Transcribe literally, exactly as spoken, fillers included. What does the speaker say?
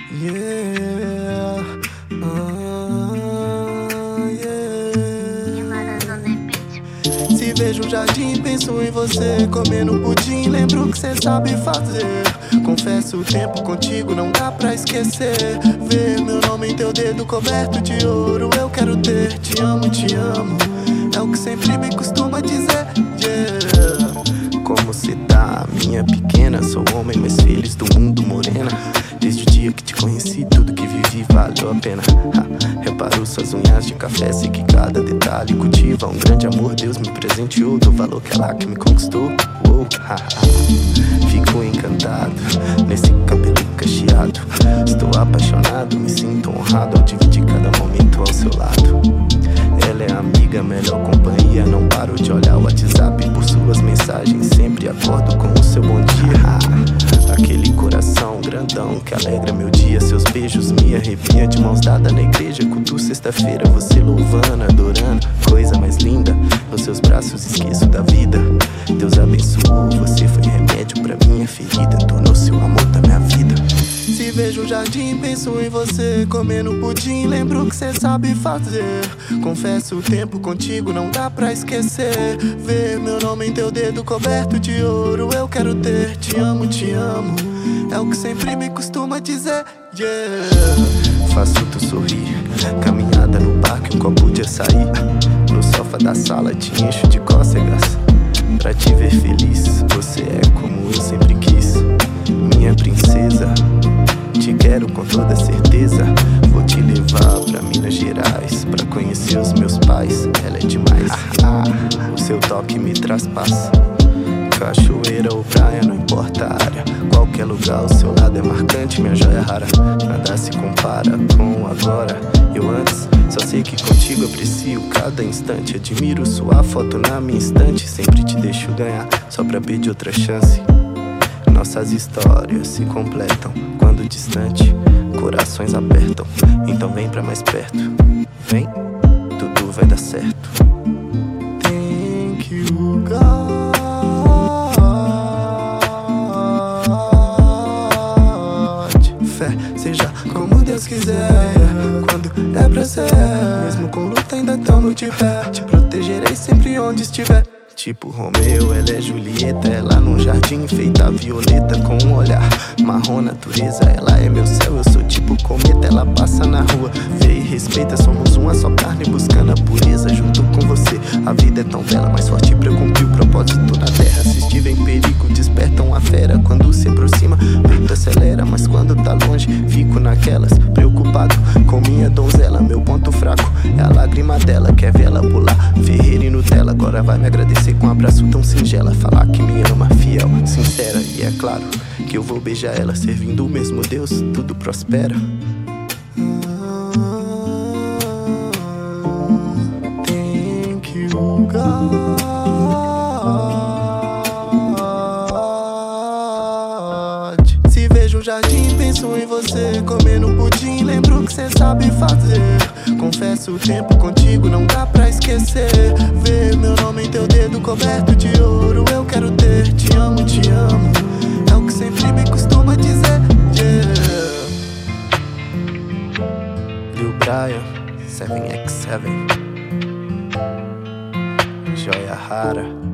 Yeah, ah, yeah. Se vejo um jardim, penso em você comendo pudim, lembro que cê sabe fazer. Confesso, o tempo contigo não dá pra esquecer. Ver meu nome em teu dedo coberto de ouro, eu quero ter. Te amo, te amo, é o que sempre me costuma dizer. Yeah. Como cê tá, minha pequena? Sou homem, mas feliz do mundo, morena. Desde o dia que te conheci, tudo que vivi valeu a pena. Ha, reparo suas unhas de café, sei que cada detalhe cultiva um grande amor. Deus me presenteou, do valor que é lá que me conquistou. Uou, ha, ha. Fico encantado nesse cabelo cacheado. Estou apaixonado, me sinto honrado ao dividir cada momento ao seu lado. Ela é amiga, melhor companhia. Não paro de olhar o WhatsApp por suas mensagens. Sempre acordo com o seu bom dia. Aquele coração grandão que alegra meu dia. Seus beijos me arrepia. De mãos dadas na igreja, culto sexta-feira. Você louvando, adorando, coisa mais linda. Nos seus braços esqueço da vida. Deus abençoou, você foi remédio pra minha ferida. Tornou-se o amor da minha vida. Se vejo um jardim, penso em você comendo pudim, lembro que cê sabe fazer. Confesso, o tempo contigo não dá pra esquecer. Ver meu nome em teu dedo coberto de ouro, eu quero ter. Te amo, te amo, é o que sempre me costuma dizer. Yeah. Faço tu sorrir, caminhada no parque, um copo de açaí. No sofá da sala te encho de cócegas pra te ver feliz. Você é como eu sempre quis, minha princesa. Te quero com toda certeza. Vou te levar pra Minas Gerais pra conhecer os meus pais. Ela é demais. Ah, ah, o seu toque me traz paz. Cachoeira ou praia, não importa a área. Qualquer lugar, o seu lado é marcante, minha joia rara. Nada se compara com o agora. Eu antes só sei que contigo aprecio cada instante. Admiro sua foto na minha estante. Sempre te deixo ganhar, só pra pedir outra chance. Nossas histórias se completam quando distante, corações apertam. Então vem pra mais perto, vem, tudo vai dar certo. Thank you, God. Fé, seja como Deus quiser, quando é pra ser. Mesmo com luta ainda tamo de pé. Te protegerei sempre onde estiver. Tipo Romeu, ela é Julieta. Ela num jardim feita a violeta. Com um olhar marrom, natureza. Ela é meu céu, eu sou tipo cometa. Ela passa na rua, vê e respeita. Somos uma só carne buscando a pureza. Junto com você, a vida é tão bela, mais forte pra eu cumprir o propósito na terra. Se estiver em perigo, despertam a fera. Quando se aproxima, o peito acelera. Mas quando tá longe, fico naquelas, preocupado com minha donzela. Meu ponto fraco é a lágrima dela. Quer ver ela pular, Ferreira e Nutella. Agora vai me agradecer com um abraço tão singela. Falar que me ama, fiel, sincera. E é claro que eu vou beijar ela. Servindo o mesmo Deus, tudo prospera. Thank you, God. Se vejo um jardim, penso em você comendo pudim, lembro que cê sabe fazer. Confesso, o tempo contigo não dá pra esquecer. Ver meu nome em teu dedo coberto de ouro, eu quero ter. Te amo, te amo, é o que sempre me costuma dizer. Yeah. Lil Brian, sete por sete, joia rara.